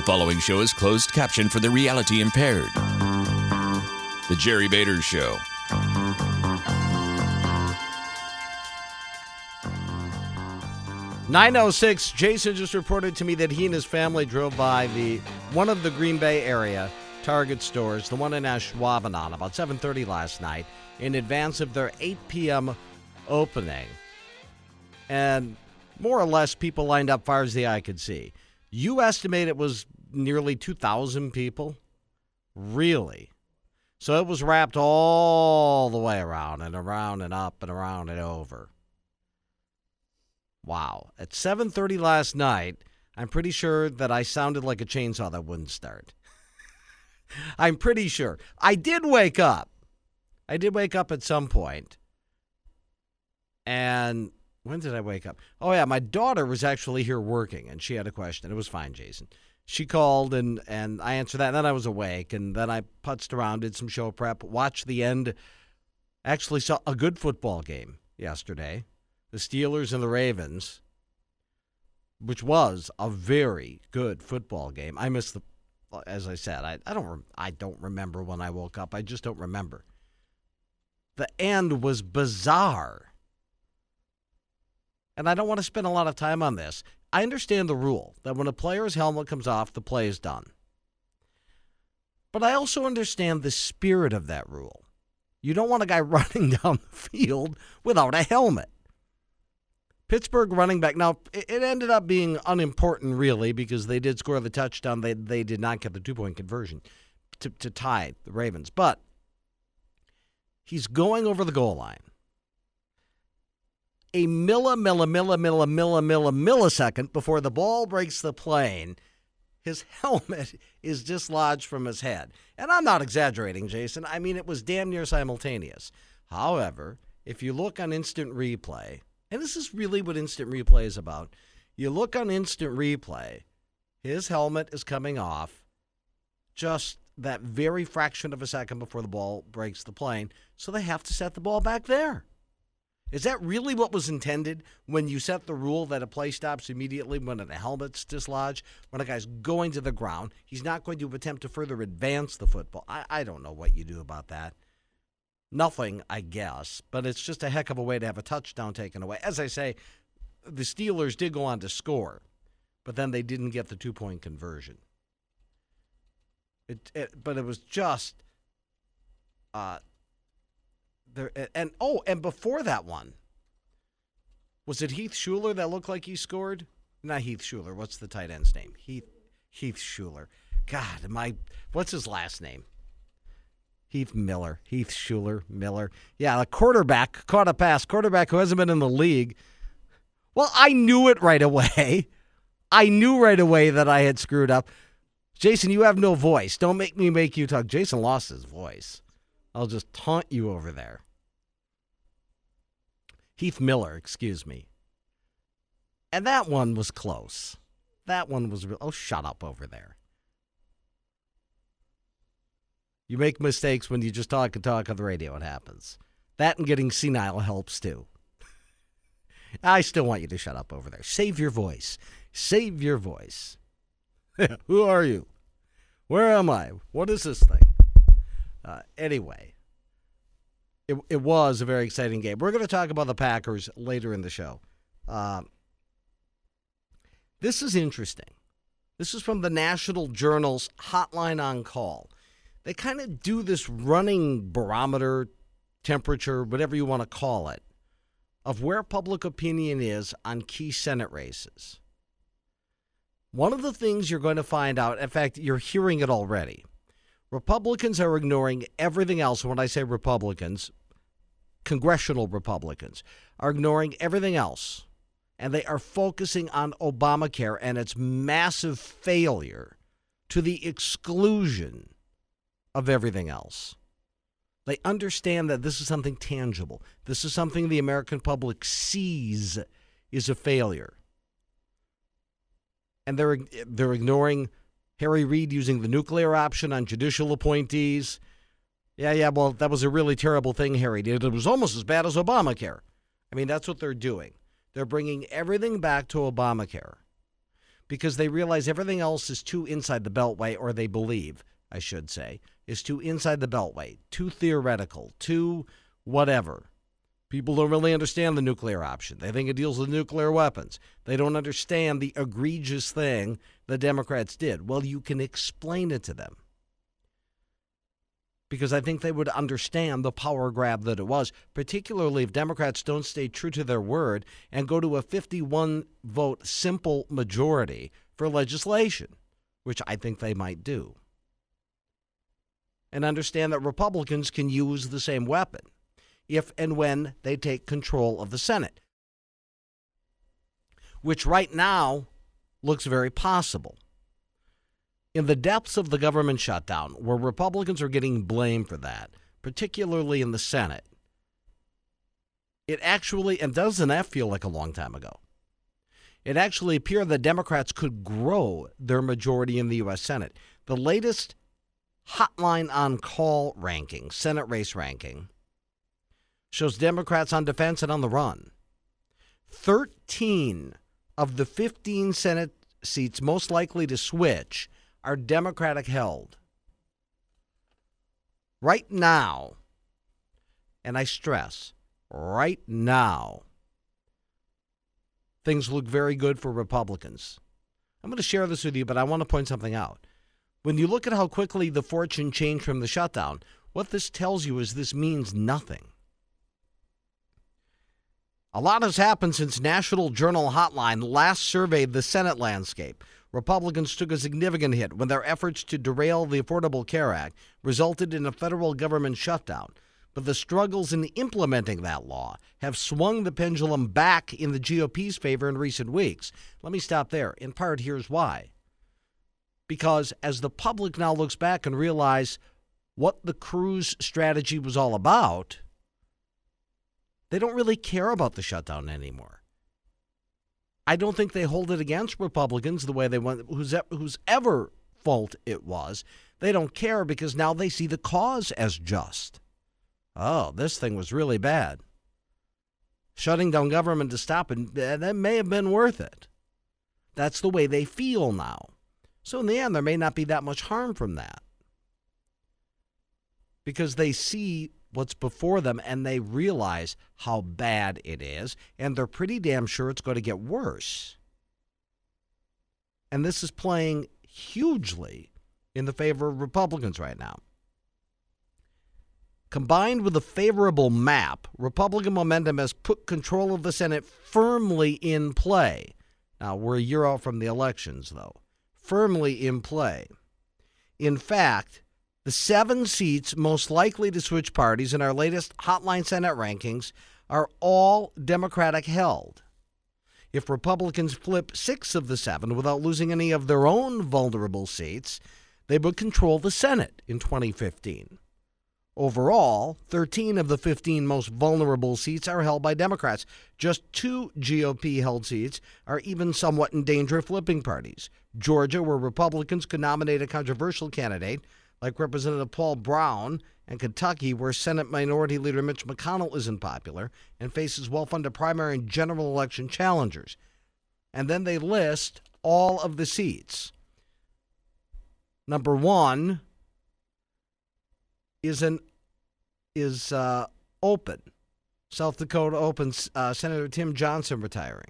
following show is closed caption for the reality impaired. The Jerry Bader Show. "9:06, Jason just reported to me that he and his family drove by one of the Green Bay area Target stores, the one in Ashwaubenon, about 7:30 last night, in advance of their 8 p.m. opening. And more or less, people lined up far as the eye could see. You estimate it was nearly 2,000 people? Really? So it was wrapped all the way around and around and up and around and over. Wow. At 7:30 last night, I'm pretty sure that I sounded like a chainsaw that wouldn't start. I'm pretty sure. I did wake up. At some point. And when did I wake up? Oh, yeah, my daughter was actually here working, and she had a question. It was fine, Jason. She called, and I answered that, and then I was awake, and then I putzed around, did some show prep, watched the end, actually saw a good football game yesterday. The Steelers and the Ravens, which was a very good football game. I missed as I said, I don't remember when I woke up. I just don't remember. The end was bizarre. And I don't want to spend a lot of time on this. I understand the rule that when a player's helmet comes off, the play is done. But I also understand the spirit of that rule. You don't want a guy running down the field without a helmet. Pittsburgh running back. Now, it ended up being unimportant, really, because they did score the touchdown. They did not get the two-point conversion to tie the Ravens. But he's going over the goal line. A millisecond before the ball breaks the plane, his helmet is dislodged from his head. And I'm not exaggerating, Jason. I mean, it was damn near simultaneous. However, if you look on instant replay, and this is really what instant replay is about. You look on instant replay, his helmet is coming off just that very fraction of a second before the ball breaks the plane, so they have to set the ball back there. Is that really what was intended when you set the rule that a play stops immediately when a helmet's dislodged? When a guy's going to the ground, he's not going to attempt to further advance the football. I don't know what you do about that. Nothing, I guess, but it's just a heck of a way to have a touchdown taken away. As I say, the Steelers did go on to score, but then they didn't get the two-point conversion. But it was just and before that one, was it Heath Shuler that looked like he scored? Not Heath Shuler. What's the tight end's name? Heath Shuler. God, what's his last name? Heath Shuler, Miller. Yeah, the quarterback caught a pass. Quarterback who hasn't been in the league. Well, I knew it right away. I knew right away that I had screwed up. Jason, you have no voice. Don't make me make you talk. Jason lost his voice. I'll just taunt you over there. Heath Miller, excuse me. And that one was close. That one was real. Oh, shut up over there. You make mistakes when you just talk on the radio. It happens. That and getting senile helps, too. I still want you to shut up over there. Save your voice. Save your voice. Who are you? Where am I? What is this thing? Anyway, it was a very exciting game. We're going to talk about the Packers later in the show. This is interesting. This is from the National Journal's Hotline on Call. They kind of do this running barometer, temperature, whatever you want to call it, of where public opinion is on key Senate races. One of the things you're going to find out, in fact, you're hearing it already, Republicans are ignoring everything else. When I say Republicans, congressional Republicans are ignoring everything else, and they are focusing on Obamacare and its massive failure to the exclusion of everything else. They understand that this is something tangible. This is something the American public sees is a failure. And they're ignoring Harry Reid using the nuclear option on judicial appointees. Yeah, well, that was a really terrible thing Harry did. It was almost as bad as Obamacare. I mean, that's what they're doing. They're bringing everything back to Obamacare. because they realize everything else is too inside the Beltway, or they believe, I should say, is too inside the Beltway, too theoretical, too whatever. People don't really understand the nuclear option. They think it deals with nuclear weapons. They don't understand the egregious thing the Democrats did. Well, you can explain it to them, because I think they would understand the power grab that it was, particularly if Democrats don't stay true to their word and go to a 51-vote simple majority for legislation, which I think they might do, and understand that Republicans can use the same weapon if and when they take control of the Senate, which right now looks very possible. In the depths of the government shutdown, where Republicans are getting blamed for that, particularly in the Senate, it actually, and doesn't that feel like a long time ago, it actually appeared that Democrats could grow their majority in the U.S. Senate. The latest Hotline on Call ranking, Senate race ranking, shows Democrats on defense and on the run. 13 of the 15 Senate seats most likely to switch are Democratic held. Right now, and I stress, right now, things look very good for Republicans. I'm going to share this with you, but I want to point something out. When you look at how quickly the fortune changed from the shutdown, what this tells you is this means nothing. A lot has happened since National Journal Hotline last surveyed the Senate landscape. Republicans took a significant hit when their efforts to derail the Affordable Care Act resulted in a federal government shutdown. But the struggles in implementing that law have swung the pendulum back in the GOP's favor in recent weeks. Let me stop there. In part, here's why. Because as the public now looks back and realize what the Cruz strategy was all about, they don't really care about the shutdown anymore. I don't think they hold it against Republicans the way they want, whose ever fault it was. They don't care because now they see the cause as just. Oh, this thing was really bad. Shutting down government to stop it, that may have been worth it. That's the way they feel now. So in the end, there may not be that much harm from that, because they see what's before them and they realize how bad it is, and they're pretty damn sure it's going to get worse. And this is playing hugely in the favor of Republicans right now. Combined with a favorable map, Republican momentum has put control of the Senate firmly in play. Now, we're a year out from the elections, though. Firmly in play. In fact, the 7 seats most likely to switch parties in our latest Hotline Senate rankings are all Democratic held. If Republicans flip 6 of the 7 without losing any of their own vulnerable seats, they would control the Senate in 2015. Overall, 13 of the 15 most vulnerable seats are held by Democrats. Just 2 GOP-held seats are even somewhat in danger of flipping parties. Georgia, where Republicans could nominate a controversial candidate like Representative Paul Brown, and Kentucky, where Senate Minority Leader Mitch McConnell isn't popular and faces well-funded primary and general election challengers. And then they list all of the seats. Number 1 is open. South Dakota open, Senator Tim Johnson retiring.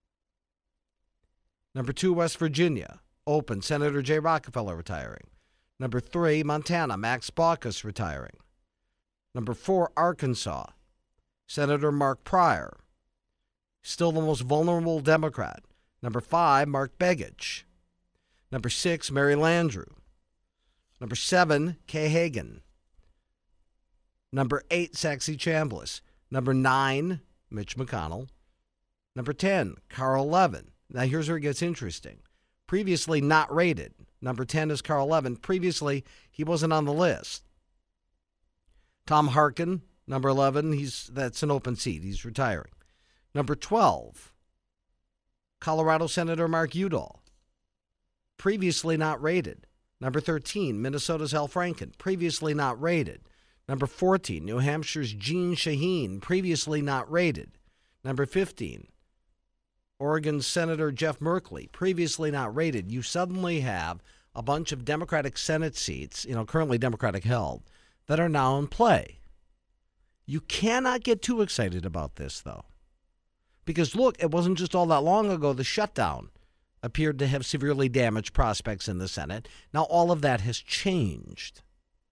Number 2, West Virginia, open, Senator Jay Rockefeller retiring. Number 3, Montana, Max Baucus retiring. Number 4, Arkansas, Senator Mark Pryor, still the most vulnerable Democrat. Number 5, Mark Begich. Number 6, Mary Landrieu. Number 7, Kay Hagan. Number 8, Saxby Chambliss. Number 9, Mitch McConnell. Number 10, Carl Levin. Now here's where it gets interesting. Previously not rated. Number 10 is Carl Levin. Previously, he wasn't on the list. Tom Harkin, number 11, that's an open seat. He's retiring. Number 12, Colorado Senator Mark Udall. Previously not rated. Number 13, Minnesota's Al Franken. Previously not rated. Number 14, New Hampshire's Jeanne Shaheen. Previously not rated. Number 15, Oregon Senator Jeff Merkley, previously not rated. You suddenly have a bunch of Democratic Senate seats, currently Democratic held, that are now in play. You cannot get too excited about this, though. Because, look, it wasn't just all that long ago the shutdown appeared to have severely damaged prospects in the Senate. Now all of that has changed.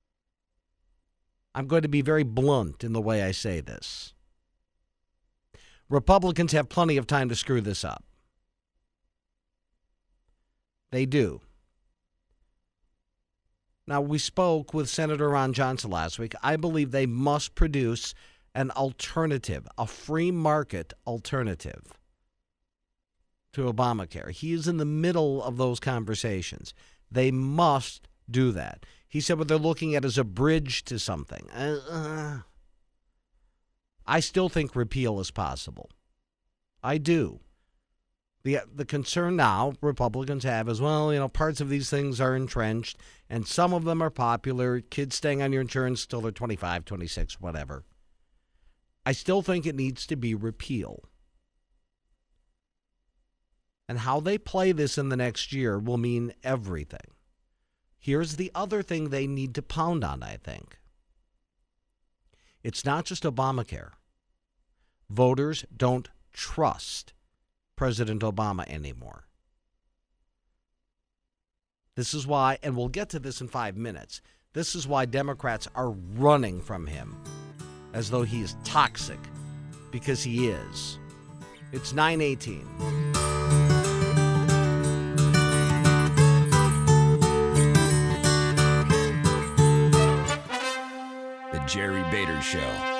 I'm going to be very blunt in the way I say this. Republicans have plenty of time to screw this up. They do. Now, we spoke with Senator Ron Johnson last week. I believe they must produce an alternative, a free market alternative to Obamacare. He is in the middle of those conversations. They must do that. He said what they're looking at is a bridge to something. I still think repeal is possible. I do. The concern now Republicans have is, parts of these things are entrenched, and some of them are popular. Kids staying on your insurance till they're 25, 26, whatever. I still think it needs to be repealed. And how they play this in the next year will mean everything. Here's the other thing they need to pound on, I think. It's not just Obamacare. Voters don't trust President Obama anymore. This is why, and we'll get to this in 5 minutes, this is why Democrats are running from him as though he is toxic, because he is. It's 9:18. The Jerry Bader Show.